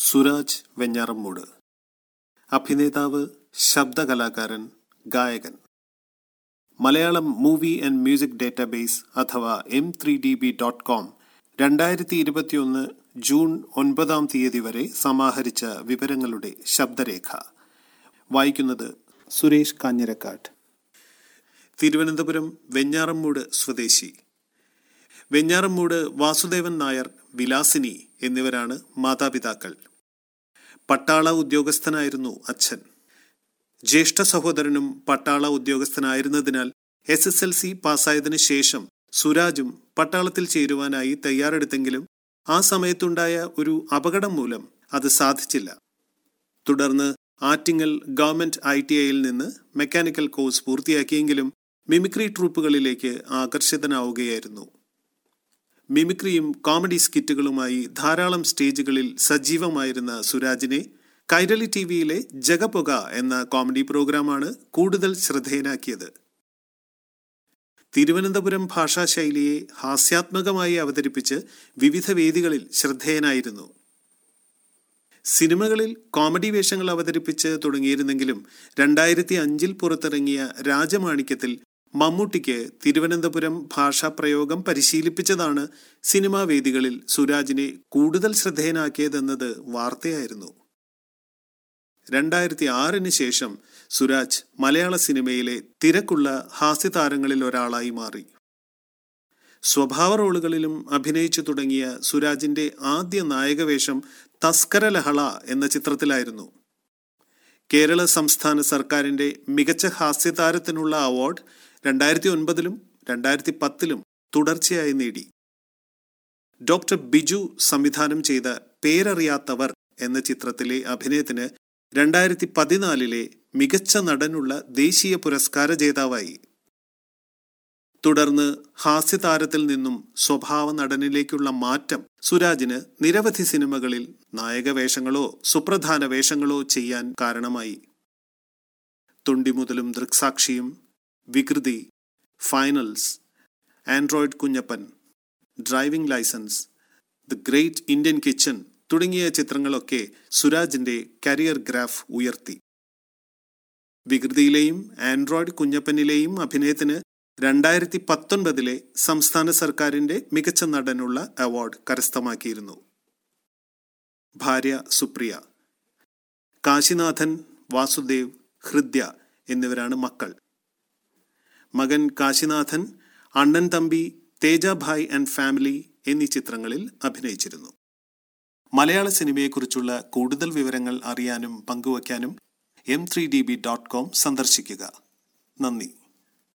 സുരാജ് വെഞ്ഞാറമ്മൂട്. അഭിനേതാവ്, ശബ്ദകലാകാരൻ, ഗായകൻ. Malayalam movie and music database അഥവാ M3DB.com 2021 ജൂൺ 9 വരെ സമാഹരിച്ച വിവരങ്ങളുടെ ശബ്ദരേഖ. വായിക്കുന്നത് സുരേഷ് കാഞ്ഞിരക്കാട്. തിരുവനന്തപുരം വെഞ്ഞാറമ്മൂട് സ്വദേശി. വെഞ്ഞാറമ്മൂട് വാസുദേവൻ നായർ, വിലാസിനി എന്നിവരാണ് മാതാപിതാക്കൾ. പട്ടാള ഉദ്യോഗസ്ഥനായിരുന്നു അച്ഛൻ. ജ്യേഷ്ഠ സഹോദരനും പട്ടാള ഉദ്യോഗസ്ഥനായിരുന്നതിനാൽ SSLC പാസ്സായതിനു ശേഷം സുരാജും പട്ടാളത്തിൽ ചേരുവാനായി തയ്യാറെടുത്തെങ്കിലും ആ സമയത്തുണ്ടായ ഒരു അപകടം മൂലം അത് സാധിച്ചില്ല. തുടർന്ന് ആറ്റിങ്ങൽ ഗവൺമെന്റ് ITIയിൽ നിന്ന് മെക്കാനിക്കൽ കോഴ്സ് പൂർത്തിയാക്കിയെങ്കിലും മിമിക്രി ട്രൂപ്പുകളിലേക്ക് ആകർഷിതനാവുകയായിരുന്നു. മിമിക്രിയും കോമഡി സ്കിറ്റുകളുമായി ധാരാളം സ്റ്റേജുകളിൽ സജീവമായിരുന്ന സുരാജിനെ കൈരളി TVയിലെ ജഗപുക എന്ന കോമഡി പ്രോഗ്രാമാണ് കൂടുതൽ ശ്രദ്ധേയനാക്കിയത്. തിരുവനന്തപുരം ഭാഷാശൈലിയെ ഹാസ്യാത്മകമായി അവതരിപ്പിച്ച് വിവിധ വേദികളിൽ ശ്രദ്ധേയനായിരുന്നു. സിനിമകളിൽ കോമഡി വേഷങ്ങൾ അവതരിപ്പിച്ച് തുടങ്ങിയിരുന്നെങ്കിലും 2005 പുറത്തിറങ്ങിയ രാജമാണിക്യത്തിൽ മമ്മൂട്ടിക്ക് തിരുവനന്തപുരം ഭാഷാപ്രയോഗം പരിശീലിപ്പിച്ചതാണ് സിനിമാ വേദികളിൽ സുരാജിനെ കൂടുതൽ ശ്രദ്ധേയനാക്കിയതെന്നത് വാർത്തയായിരുന്നു. 2006 ശേഷം സുരാജ് മലയാള സിനിമയിലെ തിരക്കുള്ള ഹാസ്യതാരങ്ങളിൽ ഒരാളായി മാറി. സ്വഭാവ റോളുകളിലും അഭിനയിച്ചു തുടങ്ങിയ സുരാജിന്റെ ആദ്യ നായകവേഷം തസ്കര ലഹള എന്ന ചിത്രത്തിലായിരുന്നു. കേരള സംസ്ഥാന സർക്കാരിന്റെ മികച്ച ഹാസ്യതാരത്തിനുള്ള അവാർഡ് 2009 2010 തുടർച്ചയായി നേടി. ഡോക്ടർ ബിജു സംവിധാനം ചെയ്ത പേരറിയാത്തവർ എന്ന ചിത്രത്തിലെ അഭിനയത്തിന് 2014 മികച്ച നടനുള്ള ദേശീയ പുരസ്കാര ജേതാവായി. തുടർന്ന് ഹാസ്യതാരത്തിൽ നിന്നും സ്വഭാവ നടനിലേക്കുള്ള മാറ്റം സുരാജിന് നിരവധി സിനിമകളിൽ നായകവേഷങ്ങളോ സുപ്രധാന വേഷങ്ങളോ ചെയ്യാൻ കാരണമായി. തൊണ്ടിമുതലും ദൃക്സാക്ഷിയും, Vikruthi, finals, android Kunjappan, driving licence, the great Indian kitchen തുടങ്ങിയ ചിത്രങ്ങളൊക്കെ സുരാജിന്റെ കരിയർ ഗ്രാഫ് ഉയർത്തി. വികൃതിയിലെയും ആൻഡ്രോയിഡ് കുഞ്ഞപ്പനിലെയും അഭിനയത്തിന് 2019 സംസ്ഥാന സർക്കാരിന്റെ മികച്ച നടനുള്ള അവാർഡ് കരസ്ഥമാക്കിയിരുന്നു. ഭാര്യ സുപ്രിയ. കാശിനാഥൻ, വാസുദേവ്, ഹൃദ്യ എന്നിവരാണ് മക്കൾ. മകൻ കാശിനാഥൻ അണ്ണൻ തമ്പി, തേജഭായ് ആൻഡ് ഫാമിലി എന്നീ ചിത്രങ്ങളിൽ അഭിനയിച്ചിരുന്നു. മലയാള സിനിമയെക്കുറിച്ചുള്ള കൂടുതൽ വിവരങ്ങൾ അറിയാനും പങ്കുവയ്ക്കാനും M3DB.com സന്ദർശിക്കുക. നന്ദി.